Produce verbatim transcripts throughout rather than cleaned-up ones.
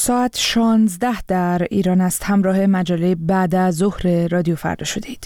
ساعت شانزده در ایران است. همراه مجله بعد از ظهر رادیو فردا شدید.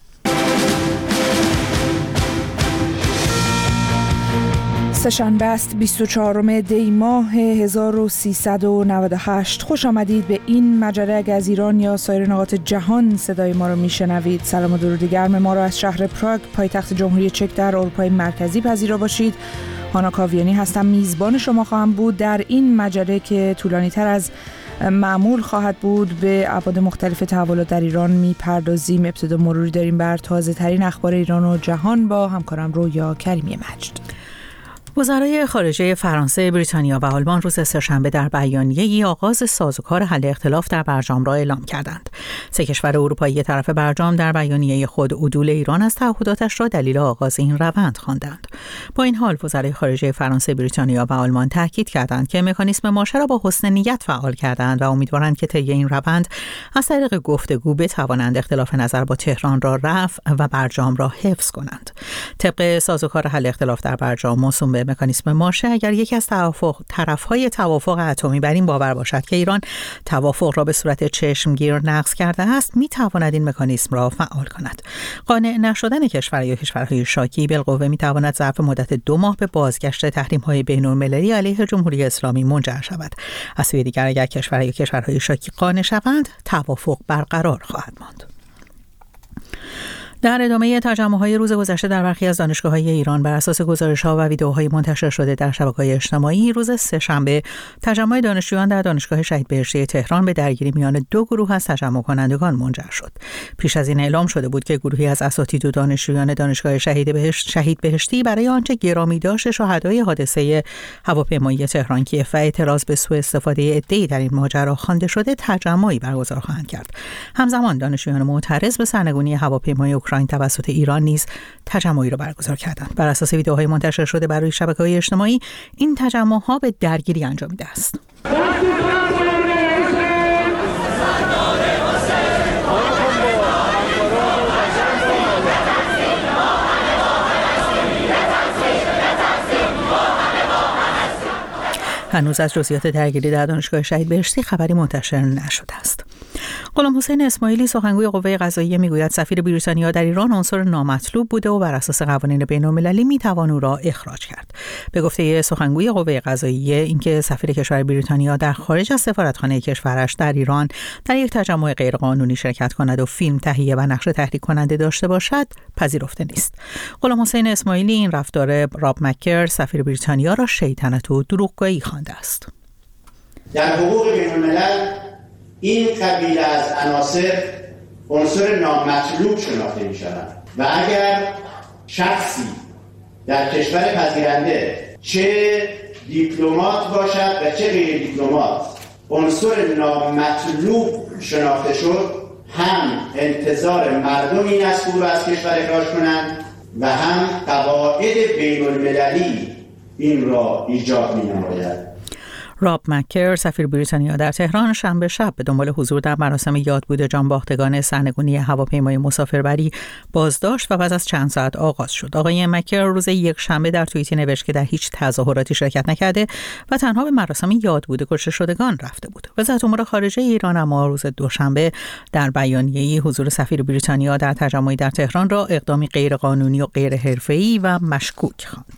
سه‌شنبه است بیست و چهارم دی ماه هزار و سیصد و نود و هشت. خوش آمدید به این مجله. اگر از ایران یا سایر نقاط جهان صدای ما رو میشنوید، سلام و درود گرم ما رو از شهر پراگ پایتخت جمهوری چک در اروپای مرکزی پذیرا باشید. هانا کاویانی هستم، میزبان شما خواهم بود در این مجله که طولانی تر از معمول خواهد بود. به ابعاد مختلف تحولات در ایران میپردازیم. ابتدا مروری داریم بر تازه ترین اخبار ایران و جهان با همکارم رویا کریمی مجد. وزرای خارجه فرانسه، بریتانیا و آلمان روز سه‌شنبه در بیانیه‌ای آغاز سازوکار حل اختلاف در برجام را اعلام کردند. سه کشور اروپایی طرف برجام در بیانیه خود عدول ایران از تعهداتش را دلیل آغاز این روند خواندند. با این حال وزرای خارجه فرانسه، بریتانیا و آلمان تاکید کردند که مکانیزم ماشه را با حسن نیت فعال کردند و امیدوارند که طی این روند از طریق گفتگو بتوانند اختلاف نظر با تهران را رفع و برجام را حفظ کنند. طبق سازوکار حل اختلاف در برجام موسوم به مکانیزم ماشه، اگر یکی از توافق طرف‌های توافق اتمی بر این باور باشد که ایران توافق را به صورت چشمگیر نقض کرده است، می‌تواند این مکانیزم را فعال کند. قانع نشدن کشور یا کشورهای شاکی بالقوه می‌تواند ظرف مدت دو ماه به بازگشت تحریم‌های بین‌المللی علیه جمهوری اسلامی منجر شود. از سوی دیگر اگر کشور یا کشورهای شاکی قانع شوند، توافق برقرار خواهد ماند. در ادامه تجمع‌های روز گذشته در برخی از دانشگاه‌های ایران بر اساس گزارش‌ها و ویدئوهای منتشر شده در شبکه‌های اجتماعی، روز سه‌شنبه تجمع دانشجویان در دانشگاه شهید بهشتی تهران به درگیری میان دو گروه از تجمع کنندگان منجر شد. پیش از این اعلام شده بود که گروهی از اساتید و دانشجویان دانشگاه شهید بهشت شهید بهشتی برای آنچه گرامی داشت شهدای حادثه هواپیمایی تهران کیف و اعتراض به سوء استفاده عده‌ای در این ماجرا خوانده شده تجمعی برگزار خواهند کرد. همزمان دانشجویان معترض به سرنگونی هواپیمای اوکراین توسط ایران نیز تجمعی را برگزار کردند. بر اساس ویدئوهای منتشر شده بر روی شبکه‌های اجتماعی، این تجمع‌ها به درگیری انجامیده است. هنوز از جزئیات درگیری در دانشگاه شهید بهشتی خبری منتشر نشده است. غلام حسین اسماعیلی سخنگوی قوه قضاییه میگوید سفیر بریتانیا در ایران عنصر نامطلوب بوده و بر اساس قوانین بین‌المللی میتوان او را اخراج کرد. به گفته سخنگوی قوه قضاییه، اینکه سفیر کشور بریتانیا در خارج از سفارتخانه کشورش در ایران در یک تجمع غیرقانونی شرکت کند و فیلم تهیه و نقش تحریک کننده داشته باشد پذیرفته نیست. غلام حسین اسماعیلی این رفتار راب مکر سفیر بریتانیا را شیطنت و دروغگویی خوانده است. در حقوق بین‌الملل این قبیله از عناصر عنصر نامطلوب شناخته می شوند و اگر شخصی در کشور پذیرنده چه دیپلمات باشد و چه غیر دیپلمات عنصر نامطلوب شناخته شد، هم انتظار مردم این است او را از کشور اخراج کنند و هم قواعد بین المللی این را ایجاب می نماید. راب مکر سفیر بریتانیا در تهران شنبه شب به دنبال حضور در مراسم یادبود جانباختگان سرنگونی هواپیمای مسافربری بازداشت و پس از چند ساعت آغاز شد. آقای مکر روز یک شنبه در توییتی نوشت که در هیچ تظاهراتی شرکت نکرده و تنها به مراسم یادبود کشته شدگان رفته بود. وزارت امور خارجه ایران اما روز دوشنبه در بیانیه‌ای حضور سفیر بریتانیا در تجمعی در تهران را اقدامی غیرقانونی و غیر حرفه‌ای و مشکوک خواند.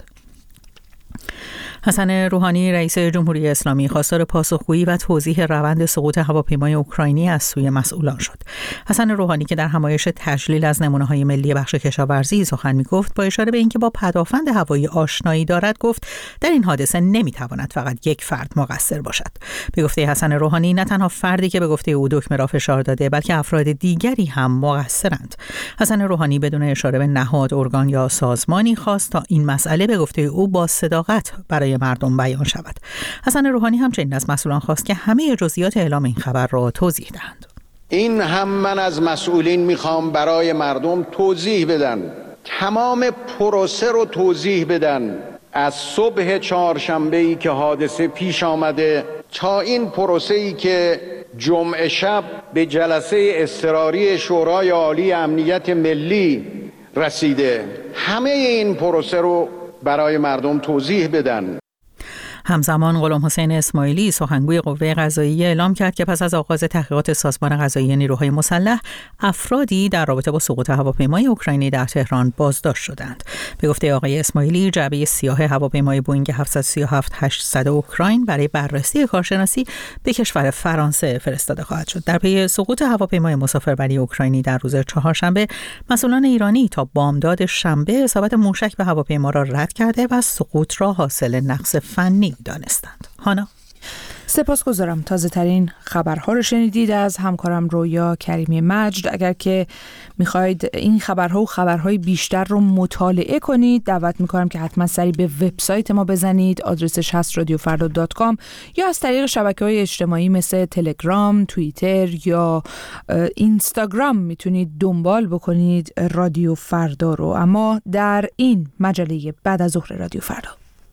حسن روحانی رئیس جمهوری اسلامی خواستار پاسخگویی و توضیح روند سقوط هواپیمای اوکراینی از سوی مسئولان شد. حسن روحانی که در همایش تجلیل از نمونه‌های ملی بخش کشاورزی سخن می‌گفت، با اشاره به اینکه با پدافند هوایی آشنایی دارد، گفت در این حادثه نمی‌تواند فقط یک فرد مقصر باشد. به گفته حسن روحانی، نه تنها فردی که به گفته او دکمه را فشار داده، بلکه افراد دیگری هم مقصرند. حسن روحانی بدون اشاره به نهاد، ارگان یا سازمانی خواست تا این مسئله به گفته او با صداقت برای مردم بیان شود. حسن روحانی همچنین از مسئولان خواست که همه جزئیات اعلام این خبر را توضیح دهند. این هم من از مسئولین میخوام برای مردم توضیح بدن، تمام پروسه رو توضیح بدن، از صبح چهارشنبه‌ای که حادثه پیش آمده تا این پروسه‌ای که جمعه شب به جلسه اضطراری شورای عالی امنیت ملی رسیده، همه این پروسه رو برای مردم توضیح بدن. همزمان غلام حسین اسماعیلی سخنگوی قوه قضاییه اعلام کرد که پس از آغاز تحقیقات سازمان قضایی نیروهای مسلح افرادی در رابطه با سقوط هواپیمای اوکراینی در تهران بازداشت شدند. به گفته آقای اسماعیلی، جعبه سیاه هواپیمای بوئینگ هفتصد و سی و هفت هشتصد اوکراین برای بررسی کارشناسی به کشور فرانسه فرستاده خواهد شد. در پی سقوط هواپیمای مسافربری اوکراینی در روز چهارشنبه، مسئولان ایرانی تا بامداد شنبه اصابت موشک به هواپیما را رد کرده و سقوط را حاصل نقص فنی دانستند. هانا سپاسگزارم. تازه ترین خبرها رو شنیدید از همکارم رویا کریمی مجد. اگر که میخواید این خبرها و خبرهای بیشتر رو مطالعه کنید، دعوت میکنم که حتما سری به وبسایت ما بزنید. آدرسش هست رادیو فردا دات کام، یا از طریق شبکه‌های اجتماعی مثل تلگرام، توییتر یا اینستاگرام میتونید دنبال بکنید رادیو فردا رو. اما در این مجله بعد از ظهر رادیو فردا،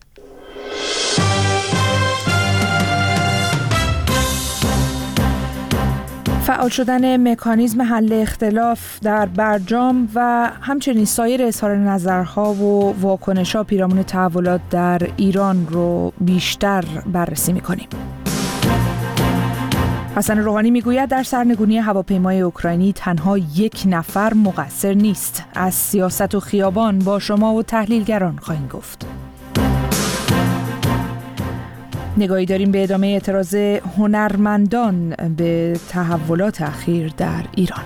فعال شدن مکانیزم حل اختلاف در برجام و همچنین سایر اظهار نظرها و واکنش‌ها پیرامون تحولات در ایران رو بیشتر بررسی می‌کنیم. حسن روحانی میگوید در سرنگونی هواپیمای اوکراینی تنها یک نفر مقصر نیست. از سیاست و خیابان با شما و تحلیلگران خواهیم گفت. نگاهی داریم به ادامه اعتراض هنرمندان به تحولات اخیر در ایران.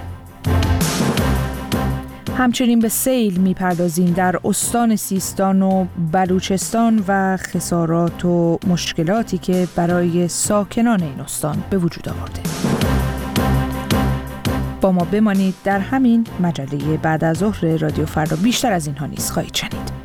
همچنین به سیل میپردازیم در استان سیستان و بلوچستان و خسارات و مشکلاتی که برای ساکنان این استان به وجود آورده. با ما بمانید در همین مجله بعد از ظهر رادیو فردا. بیشتر از اینها نیز خواهید شنید.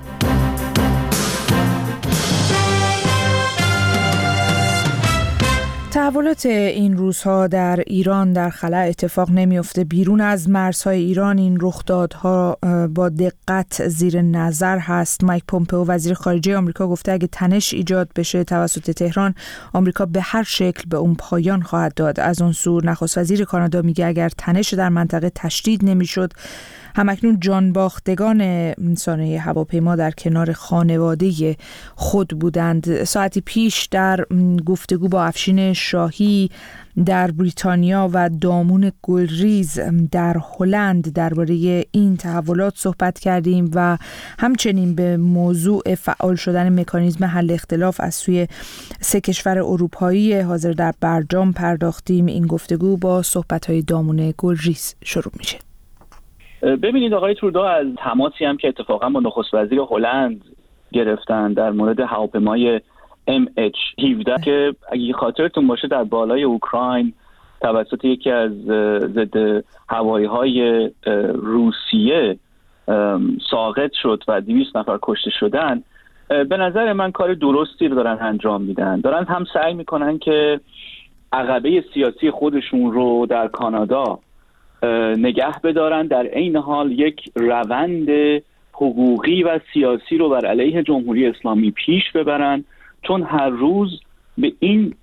تحولات این روزها در ایران در خلا اتفاق نمیفته. بیرون از مرزهای ایران این رخدادها با دقت زیر نظر هست. مایک پومپئو وزیر خارجه آمریکا گفته اگه تنش ایجاد بشه توسط تهران، آمریکا به هر شکل به اون پایان خواهد داد. از اون سو نخست وزیر کانادا میگه اگر تنش در منطقه تشدید نمیشد، همکنون جانباختگان سانحه هواپیما در کنار خانواده خود بودند. ساعتی پیش در گفتگو با افشین شاهی در بریتانیا و دامون گلریز در هلند درباره این تحولات صحبت کردیم و همچنین به موضوع فعال شدن مکانیزم حل اختلاف از سوی سه کشور اروپایی حاضر در برجام پرداختیم. این گفتگو با صحبت‌های دامون گلریز شروع میشه. ببینید آقای ترودو از تماسی هم که اتفاقا با نخست وزیر هلند گرفتن در مورد هواپیمای ام اچ هفده که اگه خاطرتون باشه در بالای اوکراین توسط یکی از ضد هوایی های روسیه ساقط شد و دویست نفر کشته شدن، به نظر من کار درستی رو دارن انجام میدن. دارن هم سعی میکنن که عقبه سیاسی خودشون رو در کانادا نگه بدارن، در عین حال یک روند حقوقی و سیاسی رو بر علیه جمهوری اسلامی پیش ببرن، چون هر روز به این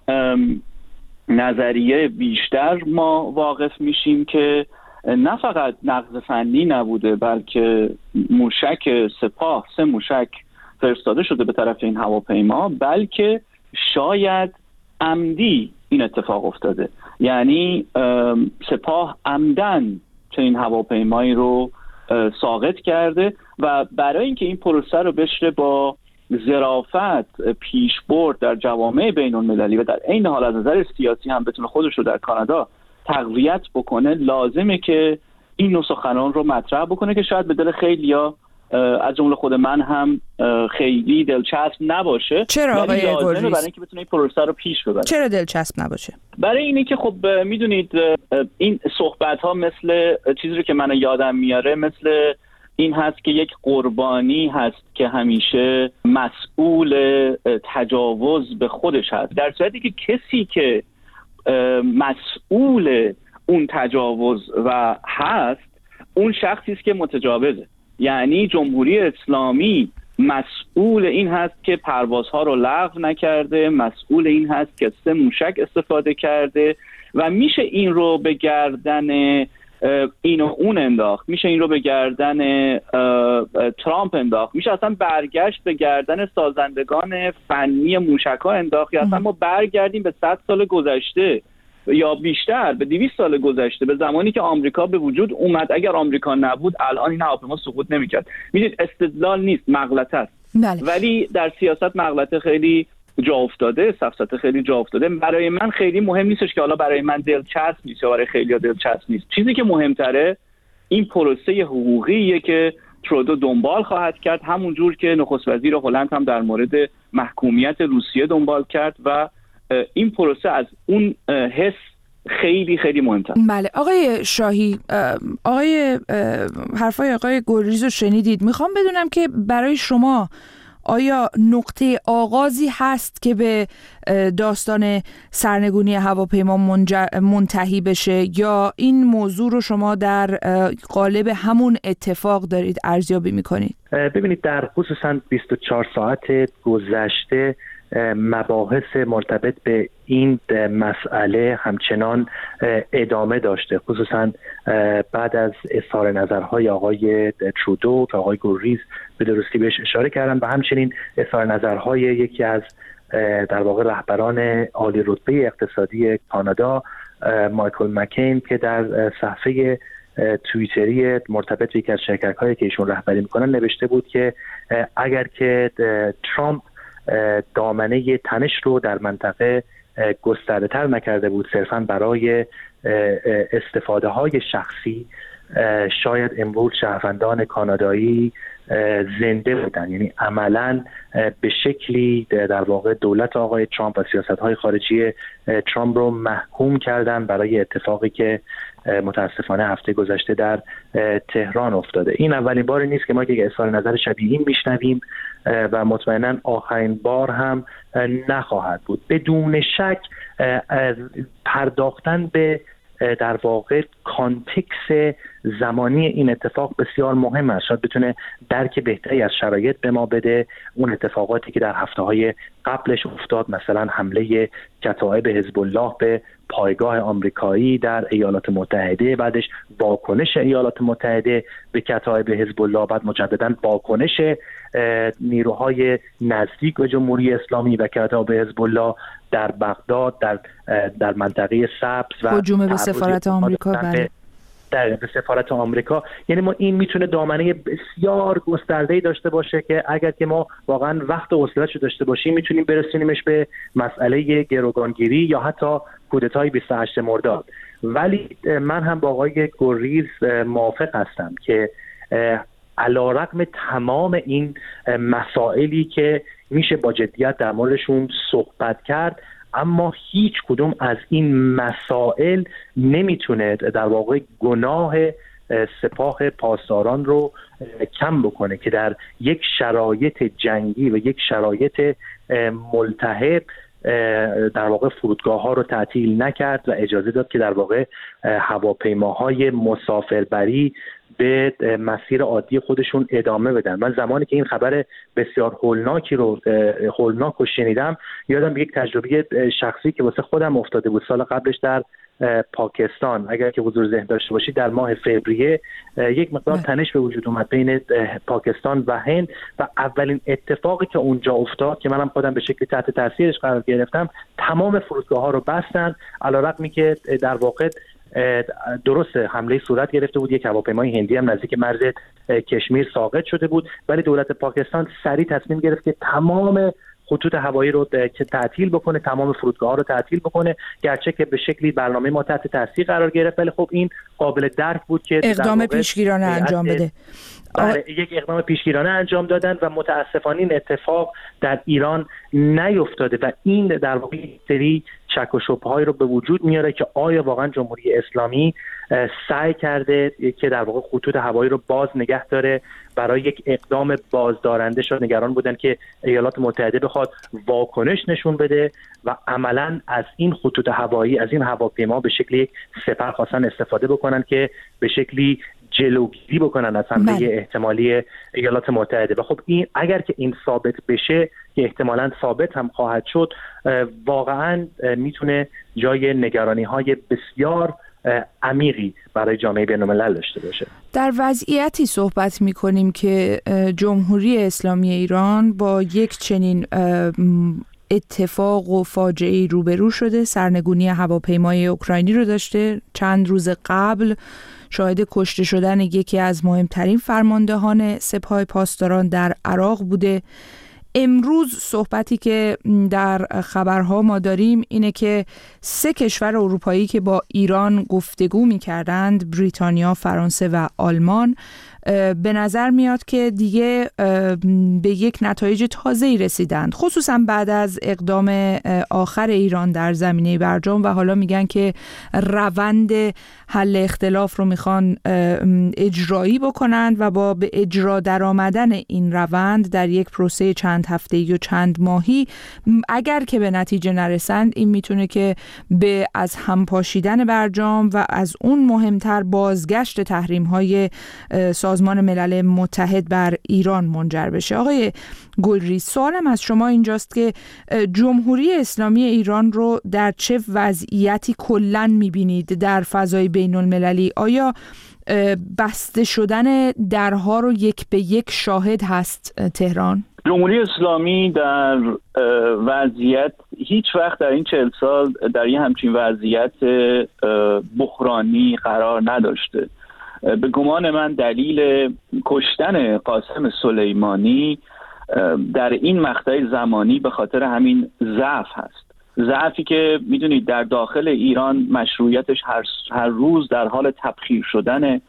نظریه بیشتر ما واقف میشیم که نه فقط نقض فنی نبوده، بلکه موشک سپاه سه موشک فرستاده شده به طرف این هواپیما، بلکه شاید عمدی این اتفاق افتاده. یعنی سپاه عمدن چنین هواپیمایی رو ساقط کرده و برای اینکه این پروسه رو بشه با ظرافت پیش برد در جوامع بین المللی و در عین حال از نظر سیاسی هم بتونه خودش رو در کانادا تقویت بکنه، لازمه که این نوع سخنان رو مطرح بکنه که شاید به دل خیلیا از جمله خود من هم خیلی دلچسب نباشه. چرا آقای گلریز؟ برای اینکه بتونه این پروسه رو پیش ببره. چرا دلچسب نباشه؟ برای اینه که خب میدونید این صحبت ها مثل چیزی رو که من یادم میاره مثل این هست که یک قربانی هست که همیشه مسئول تجاوز به خودش هست، در صورتی که کسی که مسئول اون تجاوز و هست اون شخصی است که متجاوزه. یعنی جمهوری اسلامی مسئول این هست که پروازها رو لغو نکرده، مسئول این هست که سه موشک استفاده کرده و میشه این رو به گردن این و اون انداخت، میشه این رو به گردن ترامپ انداخت، میشه اصلا برگشت به گردن سازندگان فنی موشک‌ها انداخت، یا اصلا ما برگردیم به صد سال گذشته یا بیشتر، به دویست سال گذشته، به زمانی که آمریکا به وجود اومد. اگر آمریکا نبود الان این هواپیما سقوط نمی‌کرد. میدید استدلال نیست، مغلطه است. بله. ولی در سیاست مغلطه خیلی جا افتاده، سفسطه خیلی جا افتاده. برای من خیلی مهم نیستش که حالا برای من دلچسب نیست یا برای خیلی‌ها دلچسب نیست. چیزی که مهمتره این پروسه حقوقیه که ترودو دنبال خواهد کرد، همون جور که نخست وزیر هلند هم در مورد محکومیت روسیه دنبال کرد و این پروسه از اون حس خیلی خیلی مهمتر. بله آقای شاهی، آقای حرفای آقای گلریز رو شنیدید. میخوام بدونم که برای شما آیا نقطه آغازی هست که به داستان سرنگونی هواپیما منتهی بشه، یا این موضوع رو شما در قالب همون اتفاق دارید ارزیابی میکنید؟ ببینید در خصوصا بیست و چهار ساعت گذشته مباحث مرتبط به این مسئله همچنان ادامه داشته، خصوصا بعد از اظهار نظرهای آقای ترودو که آقای گلریز به درستی بهش اشاره کردن و همچنین اظهار نظرهای یکی از در واقع رهبران عالی رتبه اقتصادی کانادا مایکل مکین که در صفحه توییتری مرتبط به یکی از شرکت‌هایی که ایشون رهبری میکنن نوشته بود که اگر که ترامپ دامنه تنش رو در منطقه گسترده تر نکرده بود صرفاً برای استفاده های شخصی، شاید امروز شهروندان کانادایی زنده بودن. یعنی عملاً به شکلی در واقع دولت آقای ترامپ و سیاست‌های خارجی ترامپ رو محکوم کردن برای اتفاقی که متاسفانه هفته گذشته در تهران افتاده. این اولین باری نیست که ما یک اظهار نظر شبیه این میشنویم و مطمئناً آخرین بار هم نخواهد بود. بدون شک پرداختن به در واقع کانتکست زمانی این اتفاق بسیار مهم است. شاید بتونه درک بهتری از شرایط به ما بده. اون اتفاقاتی که در هفته‌های قبلش افتاد، مثلا حمله کتایب حزب الله به پایگاه آمریکایی در ایالات متحده، بعدش واکنش ایالات متحده به کتایب حزب الله، بعد مجددا واکنش نیروهای نزدیک به جمهوری اسلامی و کتایب حزب الله در بغداد، در در منطقه سبز و هجوم به سفارت آمریکا بله. در به سفارت آمریکا. یعنی ما این میتونه دامنه بسیار گسترده‌ای داشته باشه که اگر که ما واقعا وقت و حوصله‌اش رو داشته باشیم میتونیم برسونیمش به مسئله گروگانگیری یا حتی کودتای بیست و هشتم مرداد. ولی من هم با آقای گلریز موافق هستم که علیرغم تمام این مسائلی که میشه با جدیت در موردشون صحبت کرد، اما هیچ کدوم از این مسائل نمیتونه در واقع گناه سپاه پاسداران رو کم بکنه که در یک شرایط جنگی و یک شرایط ملتهب در واقع فرودگاه ها رو تعطیل نکرد و اجازه داد که در واقع هواپیماهای مسافربری به مسیر عادی خودشون ادامه بدن. من زمانی که این خبر بسیار هولناکی رو هولناک رو شنیدم، یادم یک تجربه شخصی که واسه خودم افتاده بود سال قبلش در پاکستان. اگر که حضور ذهن داشته باشید در ماه فوریه یک مقدار تنش به وجود اومد بین پاکستان و هند و اولین اتفاقی که اونجا افتاد که منم خودم به شکلی تحت تاثیرش قرار گرفتم، تمام فرودگاه ها رو بستن، علیرغمی که در واقع درست حمله صورت گرفته بود، یک هواپیمای هندی هم نزدیک مرز کشمیر ساقط شده بود، ولی دولت پاکستان سریع تصمیم گرفت که تمام خطوط هوایی رو که تعطیل بکنه، تمام فرودگاه ها رو تعطیل بکنه، گرچه که به شکلی برنامه ما تحت تاثیر قرار گرفت، ولی خب این قابل درک بود که اقدام پیشگیرانه انجام بده. آره یک اقدام پیشگیرانه انجام دادن و متاسفانه این اتفاق در ایران نیفتاده و این در واقع سری شک و شبهه‌ای رو به وجود میاره که آیا واقعا جمهوری اسلامی سعی کرده که در واقع خطوط هوایی رو باز نگه داره. برای یک اقدام بازدارنده شد، نگران بودن که ایالات متحده بخواد واکنش نشون بده و عملاً از این خطوط هوایی، از این هواپیما به شکلی یک سپر خواستن استفاده بکنن که به شکلی جلوگیری بکنن از حمله احتمالی ایالات متحده. و خب این اگر که این ثابت بشه که احتمالاً ثابت هم خواهد شد، واقعاً میتونه جای نگرانی های بسیار عمیقی برای جامعه بین‌الملل داشته باشه. در وضعیتی صحبت می‌کنیم که جمهوری اسلامی ایران با یک چنین اتفاق و فاجعه‌ای روبرو شده. سرنگونی هواپیمای اوکراینی رو داشته. چند روز قبل شاهد کشته شدن یکی از مهمترین فرماندهان سپاه پاسداران در عراق بوده. امروز صحبتی که در خبرها ما داریم اینه که سه کشور اروپایی که با ایران گفتگو می‌کردند، بریتانیا، فرانسه و آلمان، به نظر میاد که دیگه به یک نتایج تازه‌ای رسیدند، خصوصا بعد از اقدام آخر ایران در زمینه برجام، و حالا میگن که روند حل اختلاف رو میخوان اجرایی بکنند و با به اجرا در آمدن این روند در یک پروسه چند هفته‌ای و چند ماهی اگر که به نتیجه نرسند، این میتونه که به از هم پاشیدن برجام و از اون مهمتر بازگشت تحریم‌های سازمان ملل متحد بر ایران منجر بشه. آقای گلریز، سوالم از شما اینجاست که جمهوری اسلامی ایران رو در چه وضعیتی کلاً می‌بینید در فضای بین المللی؟ آیا بسته شدن درها رو یک به یک شاهد هست تهران؟ جمهوری اسلامی در وضعیت هیچ وقت در این چهل سال در این همچین وضعیت بحرانی قرار نداشته. به گمان من دلیل کشتن قاسم سلیمانی در این مقطع زمانی به خاطر همین ضعف هست. ضعفی که میدونید در داخل ایران مشروعیتش هر, هر روز در حال تبخیر شدن.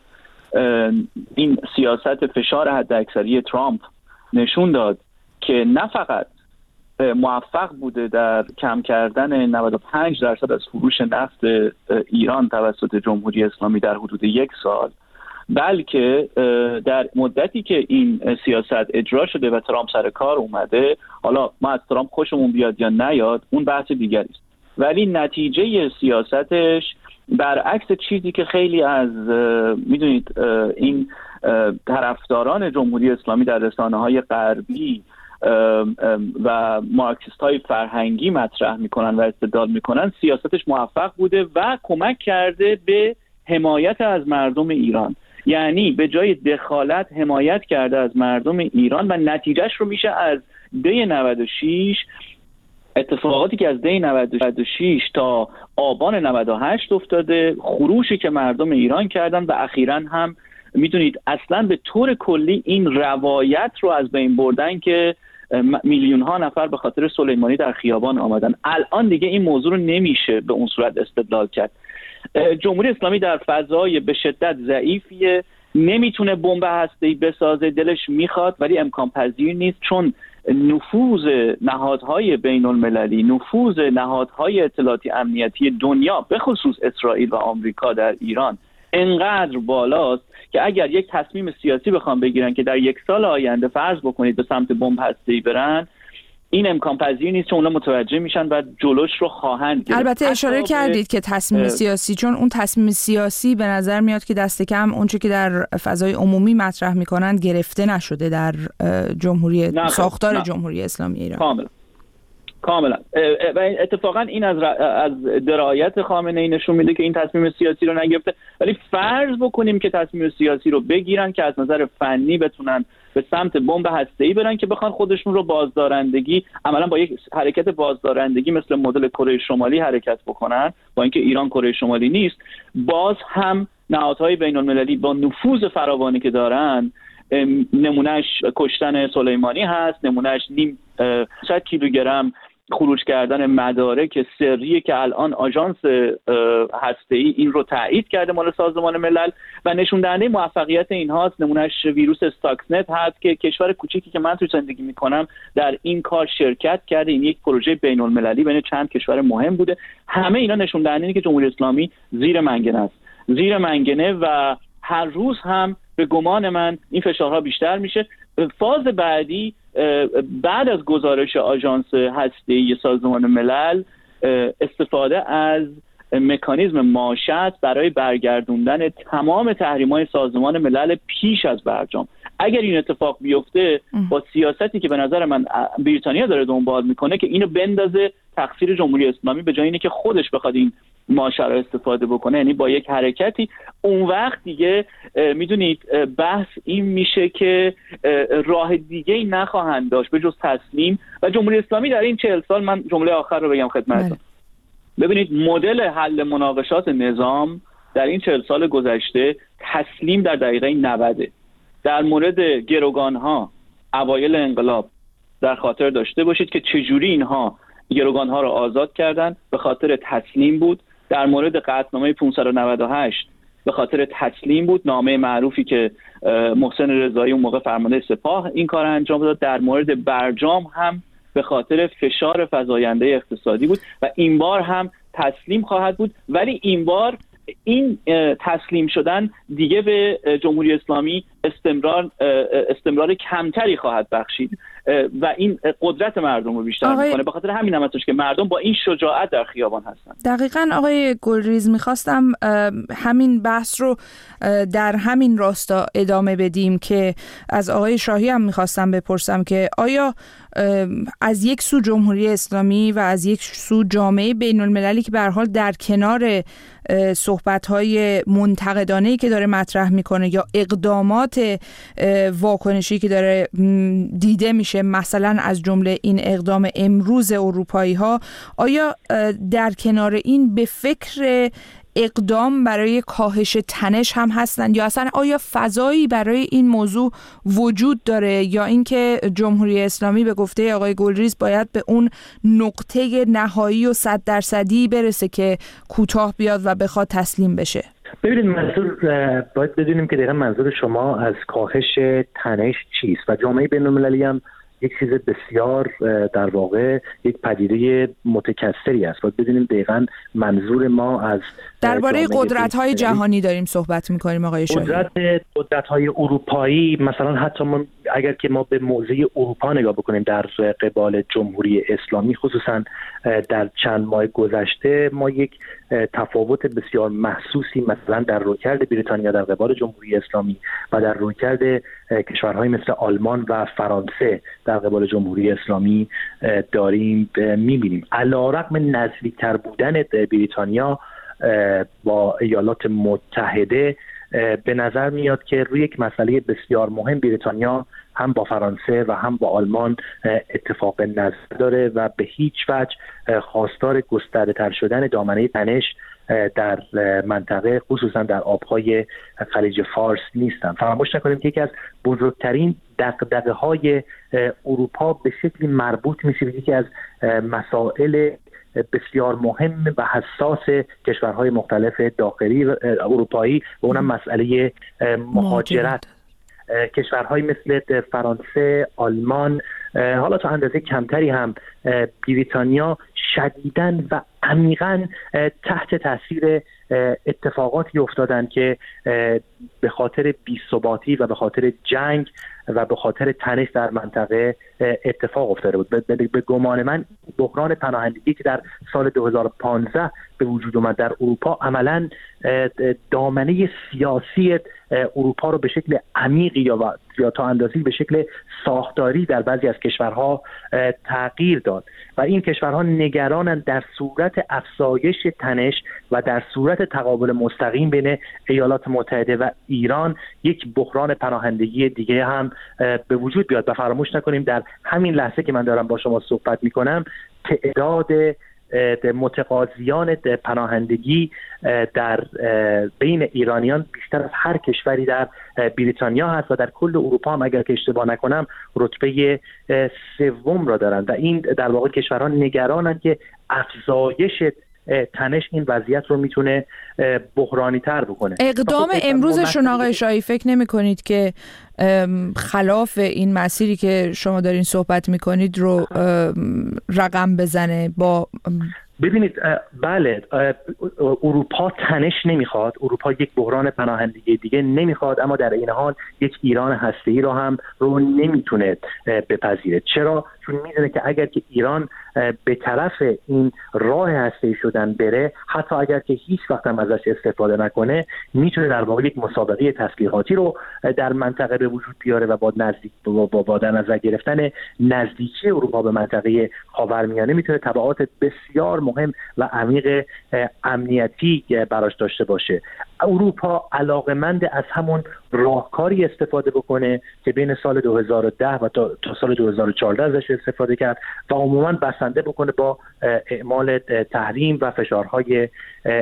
این سیاست فشار حداکثری ترامپ نشون داد که نه فقط موفق بوده در کم کردن نود و پنج درصد از فروش نفت ایران توسط جمهوری اسلامی در حدود یک سال، بلکه در مدتی که این سیاست اجرا شده و ترامپ سر کار اومده، حالا ما از ترامپ خوشمون بیاد یا نیاد اون بحث دیگری است، ولی نتیجه سیاستش برعکس چیزی که خیلی از میدونید این طرفداران جمهوری اسلامی در رسانه‌های غربی و مارکسیست‌های فرهنگی مطرح میکنن و استدلال میکنن، سیاستش موفق بوده و کمک کرده به حمایت از مردم ایران. یعنی به جای دخالت حمایت کرده از مردم ایران و نتیجهش رو میشه از دی نود و شش، اتفاقاتی که از دی نود و شش تا آبان نود و هشت افتاده، خروشی که مردم ایران کردن و اخیراً هم میدونید اصلا به طور کلی این روایت رو از بین بردن که میلیون ها نفر به خاطر سلیمانی در خیابان آمدن. الان دیگه این موضوع رو نمیشه به اون صورت استدلال کرد. جمهوری اسلامی در فضای به شدت ضعیفیه، نمیتونه بمب هسته‌ای بسازه، دلش میخواد ولی امکان پذیر نیست، چون نفوذ نهادهای بین المللی، نفوذ نهادهای اطلاعاتی امنیتی دنیا به خصوص اسرائیل و آمریکا در ایران انقدر بالاست که اگر یک تصمیم سیاسی بخوام بگیرن که در یک سال آینده فرض بکنید به سمت بمب هسته‌ای برن، این امکان پذیر نیست، چون اونا متوجه میشن و جلوش رو خواهند گرفت. البته اشاره کردید که تصمیم سیاسی، چون اون تصمیم سیاسی به نظر میاد که دست کم اونچه که در فضای عمومی مطرح میکنن گرفته نشده در جمهوری نه ساختار نه. جمهوری اسلامی ایران. کاملا کاملا و اتفاقا این از از درایت خامنه‌ای نشون میده که این تصمیم سیاسی رو نگرفته، ولی فرض بکنیم که تصمیم سیاسی رو بگیرن که از نظر فنی بتونن به سمت بمب هسته‌ای برن که بخوان خودشون رو بازدارندگی عملا با یک حرکت بازدارندگی مثل مدل کره شمالی حرکت بکنن، با اینکه ایران کره شمالی نیست، باز هم نهادهای بین‌المللی با نفوذ فراوانی که دارن، نمونهش کشتن سلیمانی هست، نمونهش نیم صد کیلوگرم خروج کردن مدارک سریه که الان آژانس هسته‌ای این رو تایید کرده مال سازمان ملل و نشون دهنده موفقیت اینهاست. نمونهش ویروس استاکسنت هست که کشور کوچیکی که من توی زندگی میکنم در این کار شرکت کرده. این یک پروژه بین المللی بین چند کشور مهم بوده. همه اینا نشون دهنده اینه که جمهوری اسلامی زیر منگنه است، زیر منگنه و هر روز هم به گمان من این فشارها بیشتر میشه. فاز بعدی بعد از گزارش آژانس هسته‌ای سازمان ملل استفاده از مکانیزم ماشات برای برگردوندن تمام تحریم‌های سازمان ملل پیش از برجام. اگر این اتفاق بیفته با سیاستی که به نظر من بریتانیا داره دنبال میکنه که اینو بندازه تقصیر جمهوری اسلامی، به جای اینه که خودش بخواد این ماجرا استفاده بکنه، یعنی با یک حرکتی، اون وقت دیگه میدونید بحث این میشه که راه دیگه ای نخواهند داشت به جز تسلیم. و جمهوری اسلامی در این چهل سال، من جمله آخر رو بگم خدمتتون، ببینید مدل حل مناقشات نظام در این چهل سال گذشته تسلیم در دقیقه نود. در مورد گروگانها اوایل انقلاب در خاطر داشته باشید که چجوری اینها گروگانها را آزاد کردن، به خاطر تسلیم بود. در مورد قطعنامه پانصد و نود و هشت به خاطر تسلیم بود، نامه معروفی که محسن رضایی اون موقع فرمانده سپاه این کار انجام داد. در مورد برجام هم به خاطر فشار فزاینده اقتصادی بود و این بار هم تسلیم خواهد بود. ولی این بار این تسلیم شدن دیگه به جمهوری اسلامی استمرار استمرار کمتری خواهد بخشید و این قدرت مردم رو بیشتر آقای... میکنه. به خاطر همین هم هستش که مردم با این شجاعت در خیابان هستن. دقیقاً آقای گلریز، میخواستم همین بحث رو در همین راستا ادامه بدیم که از آقای شاهی هم میخواستم بپرسم که آیا از یک سو جمهوری اسلامی و از یک سو جامعه بین المللی که به هر حال در کنار صحبت‌های منتقدانه‌ای که داره مطرح میکنه یا اقدامات واکنشی که داره دیده میشه، مثلا از جمله این اقدام امروز اروپایی‌ها، آیا در کنار این به فکر اقدام برای کاهش تنش هم هستند یا اصلا آیا فضایی برای این موضوع وجود داره، یا اینکه جمهوری اسلامی به گفته آقای گلریز باید به اون نقطه نهایی و صد درصدی برسه که کوتاه بیاد و بخواد تسلیم بشه؟ ببینید منظور باید بدونیم که دقیقا منظور شما از کاهش تنش چیست و جامعه بین‌المللی هم یک چیز بسیار در واقع یک پدیده متکثری است. باید بدونیم دقیقاً منظور ما از درباره قدرت‌های جهانی داریم صحبت می‌کنیم آقای شاهی. قدرت قدرت‌های اروپایی، مثلا حتی ما اگر که ما به موضع اروپا نگاه بکنیم در قبال جمهوری اسلامی، خصوصا در چند ماه گذشته ما یک تفاوت بسیار محسوسی مثلا در رویکرد بریتانیا در قبال جمهوری اسلامی و در رویکرد کشورهای مثل آلمان و فرانسه در قبال جمهوری اسلامی داریم می‌بینیم. علی‌رغم نزدیکتر بودن بریتانیا با ایالات متحده، به نظر میاد که روی یک مسئله بسیار مهم بریتانیا هم با فرانسه و هم با آلمان اتفاق نظر داره و به هیچ وجه خواستار گسترده تر شدن دامنه تنش در منطقه، خصوصا در آبهای خلیج فارس نیستن. فراموش نکنیم که یکی از بزرگترین دغدغه‌های اروپا به شکلی مربوط میشه به یکی از مسائل بسیار مهم و حساس کشورهای مختلف داخلی اروپایی و اونم مسئله مهاجرت. کشورهای مثل فرانسه، آلمان، حالا تا اندازه کمتری هم بریتانیا شدیداً و عمیقاً تحت تاثیر اتفاقاتی افتادن که به خاطر بی‌ثباتی و به خاطر جنگ و به خاطر تنش در منطقه اتفاق افتاده بود. به گمان من بحران پناهندگی که در سال دو هزار و پانزده به وجود اومد در اروپا عملاً دامنه سیاسی اروپا رو به شکل عمیقی یا یا تا اندازه‌ای به شکل ساختاری در بعضی از کشورها تغییر داد و این کشورها نگرانند در صورت افزایش تنش و در صورت تقابل مستقیم بین ایالات متحده و ایران یک بحران پناهندگی دیگه هم به وجود بیاد. و فراموش نکنیم در همین لحظه که من دارم با شما صحبت میکنم تعداد متقاضیان پناهندگی در بین ایرانیان بیشتر از هر کشوری در بریتانیا هست و در کل اروپا هم اگر که اشتباه نکنم رتبه سوم را دارند و این در واقع کشورها نگرانند که افزایش تنش این وضعیت رو میتونه بحرانی تر بکنه. اقدام امروزشون آقای شاهی فکر نمی کنید که خلاف این مسیری که شما دارین صحبت میکنید رو رقم بزنه؟ با ببینید بله، اروپا تنش نمیخواد، اروپا یک بحران پناهندگی دیگه نمیخواد، اما در این حال یک ایران هسته‌ای رو هم رو نمیتونه بپذیره. چرا؟ چون میدونه که اگر که ایران به طرف این راه هسته‌ای شدن بره، حتی اگر که هیچ وقت هم ازش استفاده نکنه، میتونه در واقع یک مسابقه تسلیحاتی رو در منطقه به وجود بیاره و با نزدیک با, با در نظر گرفتن نزدیکی اروپا به منطقه خاورمیانه میتونه تبعات بسیار مهم و عمیق امنیتی براش داشته باشه. اروپا علاقمند از همون راهکاری استفاده بکنه که بین سال دو هزار و ده و تا, تا سال دو هزار و چهارده ازش استفاده کرد و عموما بسنده بکنه با اعمال تحریم و فشارهای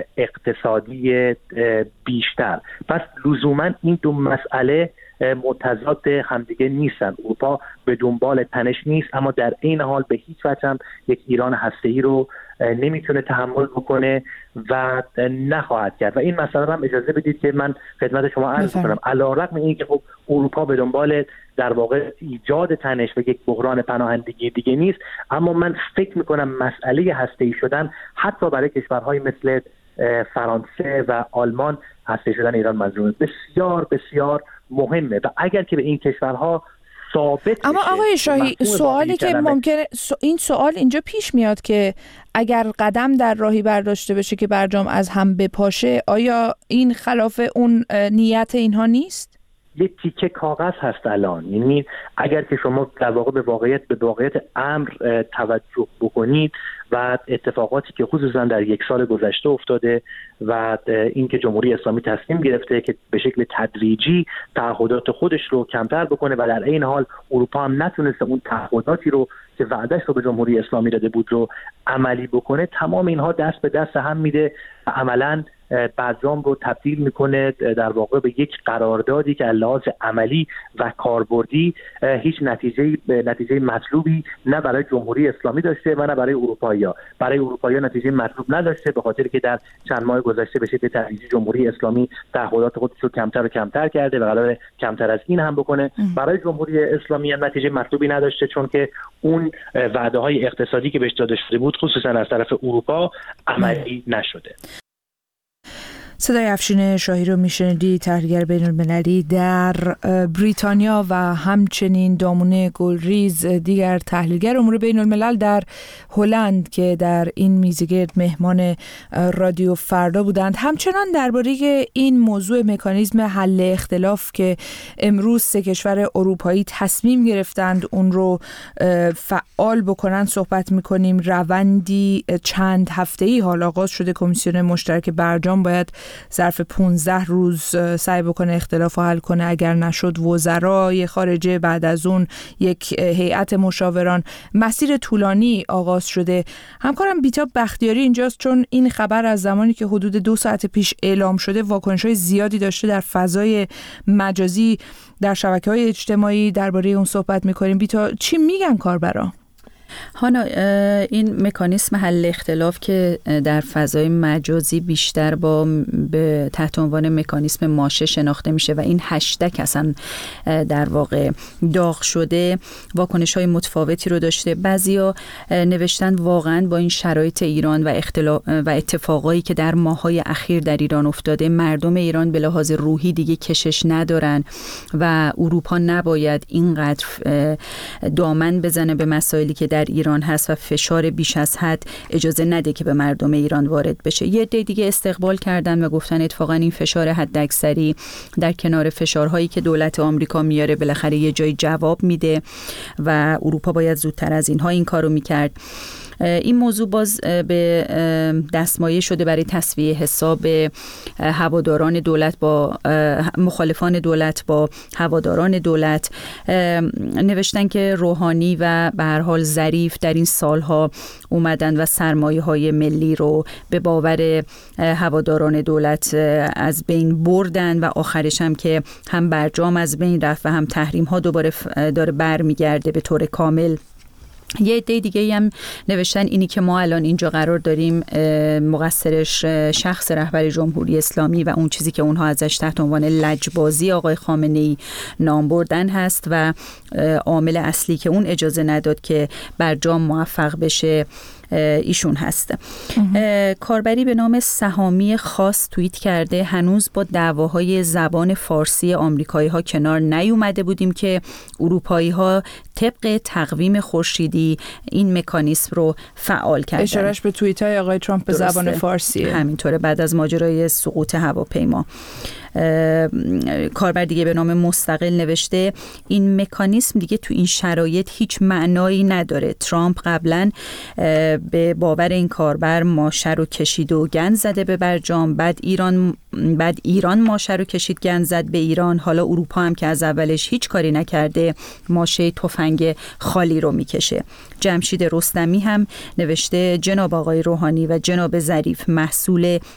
اقتصادی بیشتر. پس لزوما این دو مسئله متضاد همدیگه نیستن. اروپا به دنبال تنش نیست، اما در این حال به هیچ وجه هم یک ایران هسته‌ای رو نمیتونه تحمل بکنه و نخواهد کرد. و این مسئله هم اجازه بدید که من خدمت شما عرض کنم، علی‌رغم اینکه خب اروپا به دنبال در واقع ایجاد تنش و یک بحران پناهندگی دیگه نیست، اما من فکر میکنم مسئله هسته‌ای شدن حتی برای کشورهای مثل فرانسه و آلمان، هسته شدن ایران منظور بسیار بسیار مهمه و اگر که به این کشورها ثابت اما آقای شاهی، سوالی که ممکنه این سوال اینجا پیش میاد که اگر قدم در راهی برداشته بشه که برجام از هم بپاشه، آیا این خلاف اون نیت اینها نیست؟ یک تیکه کاغذ هست الان. یعنی اگر که شما در واقع به واقعیت به واقعیت امر توجه بکنید و اتفاقاتی که خصوصا در یک سال گذشته افتاده و اینکه جمهوری اسلامی تصمیم گرفته که به شکل تدریجی تعهدات خودش رو کمتر بکنه و در این حال اروپا هم نتونسته اون تعهداتی رو که وعدهش رو به جمهوری اسلامی داده بود رو عملی بکنه، تمام اینها دست به دست هم میده و عملاً برجام رو تبدیل میکنه در واقع به یک قراردادی که لحاظ عملی و کاربردی هیچ نتیجه نتیجه مطلوبی نه برای جمهوری اسلامی داشته و نه برای اروپایی‌ها. برای اروپایی‌ها نتیجه مطلوب نداشته به خاطر که در چند ماه گذشته به شکل تدریجی جمهوری اسلامی تعهدات خودش رو کمتر و کمتر کرده و قراره کمتر از این هم بکنه. برای جمهوری اسلامی هم نتیجه مطلوبی نداشته، چون که اون وعده‌های اقتصادی که بهش داده شده بود خصوصا از طرف اروپا عملی نشده. صدای افشین شاهی رو میشنیدی، تحلیلگر بین المللی در بریتانیا و همچنین دامونه گلریز، دیگر تحلیلگر امور بین الملل در هلند که در این میزگرد مهمان رادیو فردا بودند. همچنان درباره این موضوع مکانیزم حل اختلاف که امروز سه کشور اروپایی تصمیم گرفتند اون رو فعال بکنن صحبت میکنیم. روندی چند هفته‌ای حال آغاز شده. کمیسیون مشترک برجام باید ظرف پانزده روز سعی بکنه اختلاف رو حل کنه. اگر نشد وزرای خارجه، بعد از اون یک هیئت مشاوران. مسیر طولانی آغاز شده. همکارم بیتاب بختیاری اینجاست، چون این خبر از زمانی که حدود دو ساعت پیش اعلام شده واکنش‌های زیادی داشته در فضای مجازی، در شبکه‌های اجتماعی. درباره اون صحبت می‌کنیم. بیتا، چی میگن کاربرا؟ هانا، این مکانیسم حل اختلاف که در فضای مجازی بیشتر با به تحت عنوان مکانیسم ماشه شناخته میشه و این هشتگ اصلا در واقع داغ شده، واکنش‌های متفاوتی رو داشته. بعضیا نوشتن واقعا با این شرایط ایران و اختلاف و اتفاقایی که در ماه‌های اخیر در ایران افتاده، مردم ایران به لحاظ روحی دیگه کشش ندارن و اروپا نباید اینقدر دامن بزنه به مسائلی که در ایران هست و فشار بیش از حد اجازه نده که به مردم ایران وارد بشه. یه عده دیگه استقبال کردن و گفتن اتفاقا این فشار حداکثری در کنار فشارهایی که دولت آمریکا میاره بالاخره یه جای جواب میده و اروپا باید زودتر از اینها این کارو میکرد. این موضوع باز به دستمایه شده برای تسویه حساب هواداران دولت با مخالفان دولت با هواداران دولت. نوشتن که روحانی و به هر حال ظریف در این سالها اومدن و سرمایه‌های ملی رو به باور هواداران دولت از بین بردن و آخرش هم که هم برجام از بین رفت و هم تحریم ها دوباره داره برمیگرده به طور کامل. یه عده دیگه هم نوشتن اینی که ما الان اینجا قرار داریم مقصرش شخص رهبر جمهوری اسلامی و اون چیزی که اونها ازش تحت عنوان لجبازی آقای خامنه‌ای نام بردن هست و عامل اصلی که اون اجازه نداد که برجام موفق بشه ایشون هست. کاربری به نام سهامی خاص توییت کرده هنوز با دعواهای زبان فارسی آمریکایی ها کنار نیومده بودیم که اروپایی ها طبق تقویم خورشیدی این مکانیزم رو فعال کردن. اشارهش به توییت های آقای ترامپ به زبان فارسیه. همینطوره. بعد از ماجرای سقوط هواپیما کاربر دیگه به نام مستقل نوشته این مکانیزم دیگه تو این شرایط هیچ معنایی نداره. ترامپ قبلا به باور این کاربر ماشه رو کشید و گند زده به برجام، بعد ایران بعد ایران ماشه رو کشید گند زد به ایران، حالا اروپا هم که از اولش هیچ کاری نکرده ماشه تفنگ خالی رو میکشه. جمشید رستمی هم نوشته جناب آقای روحانی و جناب ظریف محصول